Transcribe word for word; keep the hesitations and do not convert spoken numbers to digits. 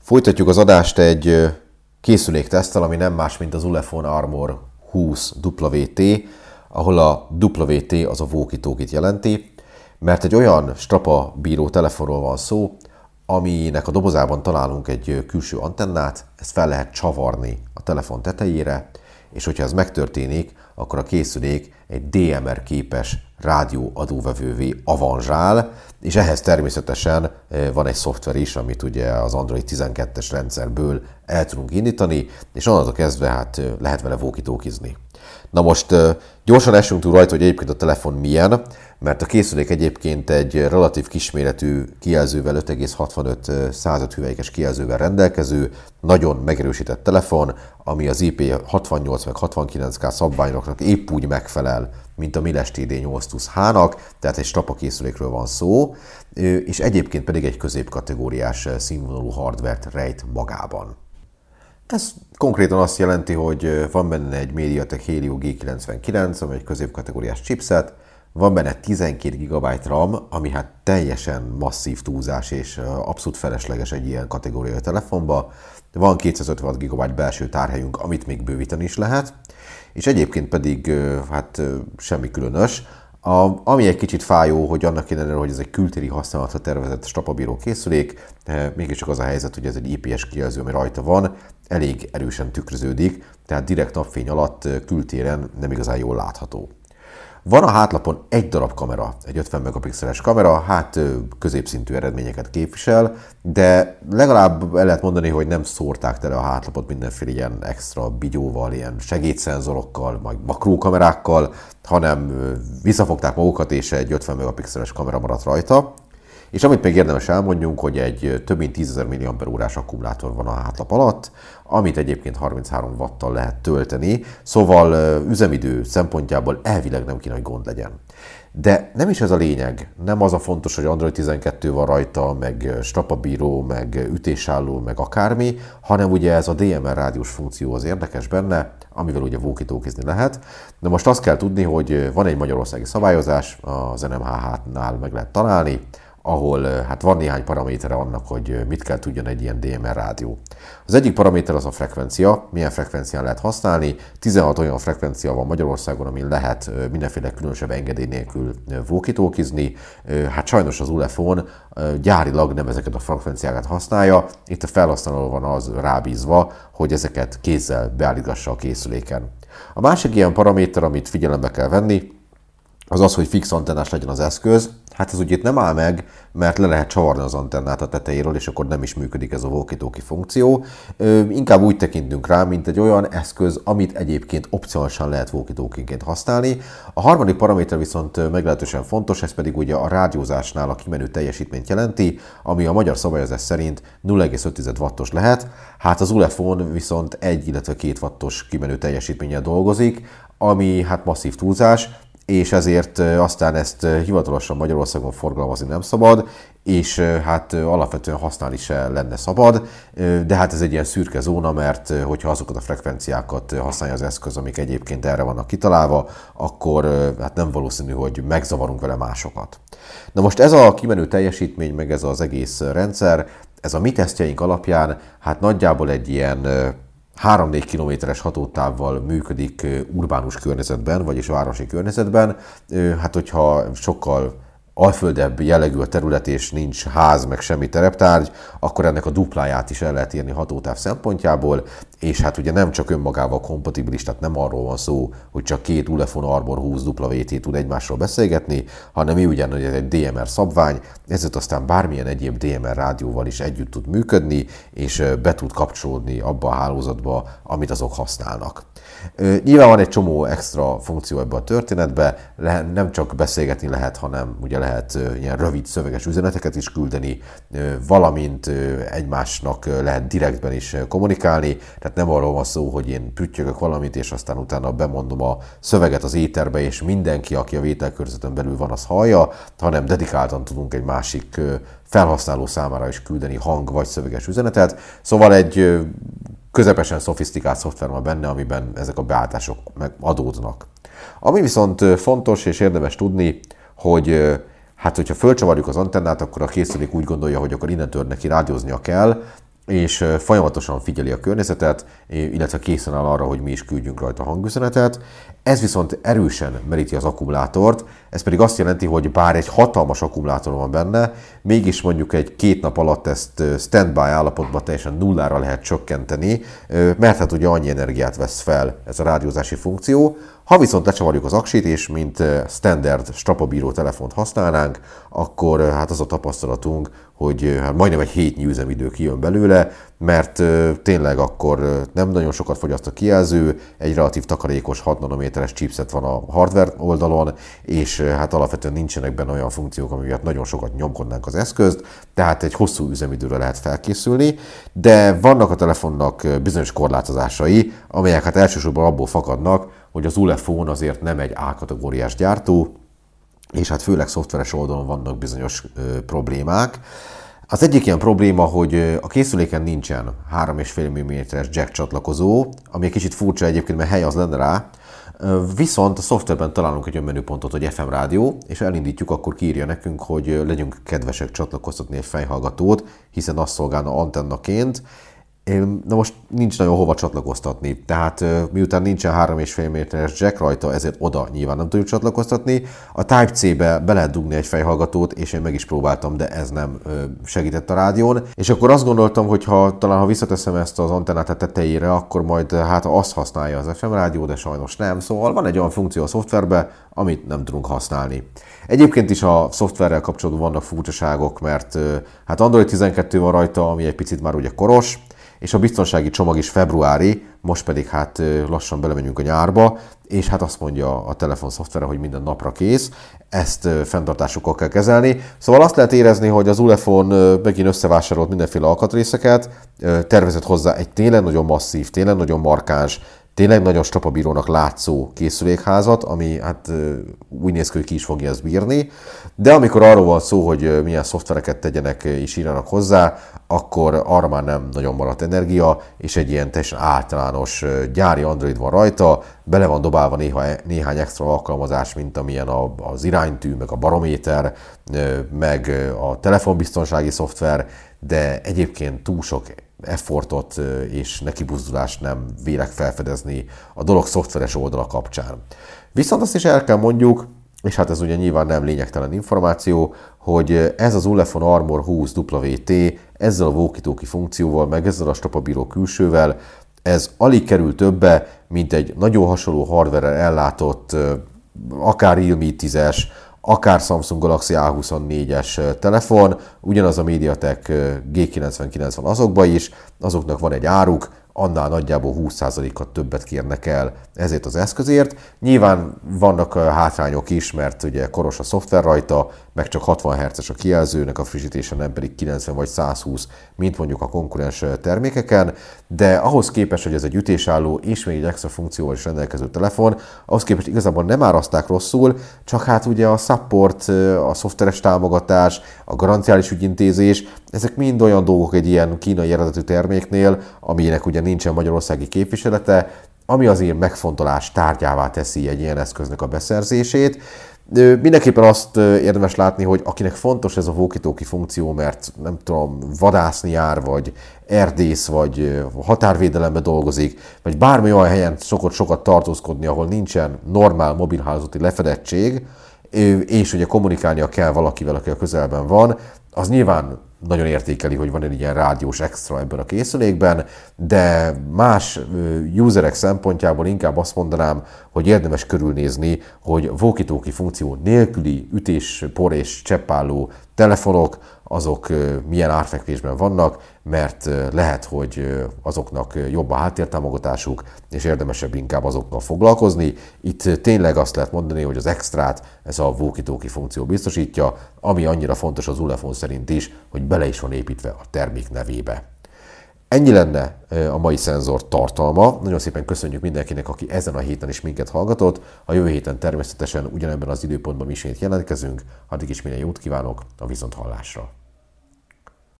Folytatjuk az adást egy készülékteszttel, ami nem más, mint az Ulefone Armor húsz dupla vé té, ahol a dupla vé té az a walkie-talkie-t jelenti, mert egy olyan strapa bíró telefonról van szó, aminek a dobozában találunk egy külső antennát, ezt fel lehet csavarni a telefon tetejére, és hogyha ez megtörténik, akkor a készülék egy dé em er képes rádióadóvevővé avanzsál, és ehhez természetesen van egy szoftver is, amit ugye az Android tizenkettes rendszerből el tudunk indítani, és onnantól kezdve hát lehet vele walkie-talkiezni. Na most gyorsan esünk túl rajta, hogy egyébként a telefon milyen, mert a készülék egyébként egy relatív kisméretű kijelzővel, öt egész hatvanöt hüvelykes kijelzővel rendelkező, nagyon megerősített telefon, ami az I P hatvannyolc meg hatvankilenc ká szabványoknak épp úgy megfelel, mint a Miles T D nyolc tusz H-nak, tehát egy strapa készülékről van szó, és egyébként pedig egy középkategóriás színvonalú hardvert rejt magában. Ez konkrétan azt jelenti, hogy van benne egy MediaTek Helio G kilencvenkilenc, ami egy középkategóriás chipset, van benne tizenkét gigabyte RAM, ami hát teljesen masszív túlzás és abszolút felesleges egy ilyen kategóriai telefonba. Van kétszázötvenhat gigabyte belső tárhelyünk, amit még bővíteni is lehet, és egyébként pedig hát semmi különös. A, ami egy kicsit fájó, hogy annak ellenére, hogy ez egy kültéri használatra tervezett strapabíró készülék, mégiscsak az a helyzet, hogy ez egy I P S kijelző, ami rajta van, elég erősen tükröződik, tehát direkt napfény alatt kültéren nem igazán jól látható. Van a hátlapon egy darab kamera, egy ötven megapixeles kamera, hát középszintű eredményeket képvisel, de legalább el lehet mondani, hogy nem szórták tele a hátlapot mindenféle ilyen extra bigyóval, ilyen segédszenzorokkal, majd makrókamerákkal, hanem visszafogták magukat, és egy ötven megapixeles kamera maradt rajta. És amit még érdemes elmondjunk, hogy egy több mint tízezer milliampere órás akkumulátor van a hátlap alatt, amit egyébként harminchárom watttal lehet tölteni, szóval üzemidő szempontjából elvileg nem kéne, hogy gond legyen. De nem is ez a lényeg, nem az a fontos, hogy Android tizenkettő van rajta, meg strapabíró, meg ütésálló, meg akármi, hanem ugye ez a dé em er rádiós funkció az érdekes benne, amivel ugye walkie-talkiezni lehet. De most azt kell tudni, hogy van egy magyarországi szabályozás, az en em há há-nál meg lehet találni, ahol hát van néhány paramétere annak, hogy mit kell tudjon egy ilyen dé em er rádió. Az egyik paraméter az a frekvencia, milyen frekvencián lehet használni. tizenhat olyan frekvencia van Magyarországon, amin lehet mindenféle különösebb engedély nélkül walkie-talkiezni. Hát sajnos az Ulefone gyárilag nem ezeket a frekvenciákat használja. Itt a felhasználó van az rábízva, hogy ezeket kézzel beállítgassa a készüléken. A másik ilyen paraméter, amit figyelembe kell venni, az az, hogy fix antennás legyen az eszköz. Hát ez ugye itt nem áll meg, mert le lehet csavarni az antennát a tetejéről, és akkor nem is működik ez a walkie-talkie funkció. Ö, inkább úgy tekintünk rá, mint egy olyan eszköz, amit egyébként opcionálisan lehet walkie-talkie-ként használni. A harmadik paraméter viszont meglehetősen fontos, ez pedig ugye a rádiózásnál a kimenő teljesítményt jelenti, ami a magyar szabályozás szerint nulla egész öt wattos lehet. Hát az Ulefone viszont egy, illetve két wattos kimenő teljesítménnyel dolgozik, ami hát masszív túlzás, és ezért aztán ezt hivatalosan Magyarországon forgalmazni nem szabad, és hát alapvetően használni se lenne szabad, de hát ez egy ilyen szürke zóna, mert hogyha azokat a frekvenciákat használja az eszköz, amik egyébként erre vannak kitalálva, akkor hát nem valószínű, hogy megzavarunk vele másokat. Na most ez a kimenő teljesítmény, meg ez az egész rendszer, ez a mi tesztjeink alapján hát nagyjából egy ilyen három-négy kilométeres hatótávval működik urbánus környezetben, vagyis városi környezetben. Hát hogyha sokkal alföldebb jellegű a terület, és nincs ház, meg semmi tereptárgy, akkor ennek a dupláját is el lehet érni hatótáv szempontjából, és hát ugye nem csak önmagával kompatibilis, tehát nem arról van szó, hogy csak két Ulefone Armor húsz dupla vé té tud egymásról beszélgetni, hanem ő ugyanúgy egy dé em er szabvány, ezért aztán bármilyen egyéb dé em er rádióval is együtt tud működni, és be tud kapcsolódni abba a hálózatba, amit azok használnak. Nyilván van egy csomó extra funkció ebbe a történetbe, nem csak beszélgetni lehet, hanem ugye lehet ilyen rövid szöveges üzeneteket is küldeni, valamint egymásnak lehet direktben is kommunikálni, tehát nem arról van szó, hogy én püttyögök valamit, és aztán utána bemondom a szöveget az éterbe, és mindenki, aki a vételkörzetön belül van, az hallja, hanem dedikáltan tudunk egy másik felhasználó számára is küldeni hang vagy szöveges üzenetet. Szóval egy közepesen szofisztikált szoftver van benne, amiben ezek a beállítások meg adódnak. Ami viszont fontos és érdemes tudni, hogy hát hogyha fölcsavarjuk az antennát, akkor a készülék úgy gondolja, hogy akkor innentől neki rádióznia kell, és folyamatosan figyeli a környezetet, illetve készen áll arra, hogy mi is küldjünk rajta hangüzenetet. Ez viszont erősen meríti az akkumulátort, ez pedig azt jelenti, hogy bár egy hatalmas akkumulátor van benne, mégis mondjuk egy két nap alatt ezt standby állapotban teljesen nullára lehet csökkenteni, mert hát ugye annyi energiát vesz fel ez a rádiózási funkció. Ha viszont lecsavarjuk az aksit, és mint standard strapabíró telefont használnánk, akkor hát az a tapasztalatunk, hogy hát majdnem egy hétnyi üzemidő kijön belőle, mert tényleg akkor nem nagyon sokat fogyaszt a kijelző, egy relatív takarékos hat nanométeres chipset van a hardware oldalon, és hát alapvetően nincsenek benne olyan funkciók, ami miatt nagyon sokat nyomkodnánk az eszközt, tehát egy hosszú üzemidőre lehet felkészülni, de vannak a telefonnak bizonyos korlátozásai, amelyek hát elsősorban abból fakadnak, hogy az Ulefone azért nem egy A-kategóriás gyártó, és hát főleg szoftveres oldalon vannak bizonyos ö, problémák. Az egyik ilyen probléma, hogy a készüléken nincsen három egész öt milliméteres jack csatlakozó, ami egy kicsit furcsa egyébként, mert hely az lenne rá, viszont a szoftverben találunk egy olyan menüpontot, hogy ef em rádió, és elindítjuk, akkor kiírja nekünk, hogy legyünk kedvesek csatlakoztatni egy fejhallgatót, hiszen azt szolgálna antennaként. Na most nincs nagyon hova csatlakoztatni, tehát miután nincsen három egész öt milliméteres jack rajta, ezért oda nyilván nem tudjuk csatlakoztatni. A Type-C-be be lehet dugni egy fejhallgatót, és én meg is próbáltam, de ez nem segített a rádión. És akkor azt gondoltam, hogy ha talán ha visszateszem ezt az antennát a tetejére, akkor majd hát azt használja az ef em rádió, de sajnos nem. Szóval van egy olyan funkció a szoftverben, amit nem tudunk használni. Egyébként is a szoftverrel kapcsolatban vannak furcsaságok, mert hát Android tizenkettő van rajta, ami egy picit már ugye koros, és a biztonsági csomag is februári, most pedig hát lassan belemegyünk a nyárba, és hát azt mondja a telefon szoftvere, hogy minden napra kész, ezt fenntartásokkal kell kezelni. Szóval azt lehet érezni, hogy az Ulefone megint összevásárolt mindenféle alkatrészeket, tervezett hozzá egy tényleg nagyon masszív, tényleg nagyon markáns, tényleg nagyon strapabírónak látszó készülékházat, ami hát úgy néz ki, hogy ki is fogja ezt bírni, de amikor arról van szó, hogy milyen szoftvereket tegyenek és írjanak hozzá, akkor arra már nem nagyon maradt energia, és egy ilyen teljesen általános gyári Android van rajta, bele van dobálva néha, néhány extra alkalmazás, mint amilyen az iránytű, meg a barométer, meg a telefonbiztonsági szoftver, de egyébként túl sok effortot és nekibuzdulást nem vélek felfedezni a dolog szoftveres oldala kapcsán. Viszont azt is el kell mondjuk, és hát ez ugye nyilván nem lényegtelen információ, hogy ez az Ulefone Armor húsz dupla vé té ezzel a walkie-talkie funkcióval, meg ezzel a strapabíró külsővel, ez alig kerül többe, mint egy nagyon hasonló hardware-rel ellátott, akár Realme tízes, akár Samsung Galaxy á huszonnégyes telefon, ugyanaz a MediaTek gé kilencvenkilenc van azokban is, azoknak van egy áruk, annál nagyjából húsz százalékkal többet kérnek el ezért az eszközért. Nyilván vannak hátrányok is, mert ugye koros a szoftver rajta, meg csak hatvan hertzes a kijelzőnek a frissítése, nem pedig kilencven vagy százhúsz, mint mondjuk a konkurens termékeken, de ahhoz képest, hogy ez egy ütésálló és még egy extra funkcióval is rendelkező telefon, ahhoz képest igazából nem áraszták rosszul, csak hát ugye a support, a szoftveres támogatás, a garanciális ügyintézés, ezek mind olyan dolgok egy ilyen kínai eredetű terméknél, aminek ugye nincsen magyarországi képviselete, ami azért megfontolás tárgyává teszi egy ilyen eszköznek a beszerzését. Mindenképpen azt érdemes látni, hogy akinek fontos ez a walkie-talkie funkció, mert nem tudom, vadászni jár, vagy erdész, vagy határvédelemben dolgozik, vagy bármi olyan helyen szokott sokat tartózkodni, ahol nincsen normál mobilhálózati lefedettség, és ugye kommunikálnia kell valakivel, aki a közelben van, az nyilván nagyon értékeli, hogy van egy ilyen rádiós extra ebben a készülékben, de más userek szempontjából inkább azt mondanám, hogy érdemes körülnézni, hogy walkie-talkie funkció nélküli ütés, por és cseppálló telefonok, azok milyen árfekvésben vannak, mert lehet, hogy azoknak jobb a háttértámogatásuk, és érdemesebb inkább azokkal foglalkozni. Itt tényleg azt lehet mondani, hogy az extrát ez a walkie-talkie funkció biztosítja, ami annyira fontos az Ulefone szerint is, hogy bele is van építve a termék nevébe. Ennyi lenne a mai szenzor tartalma. Nagyon szépen köszönjük mindenkinek, aki ezen a héten is minket hallgatott. A jövő héten természetesen ugyanebben az időpontban ismét jelentkezünk. Addig is minden jót kívánok, a viszonthallásra!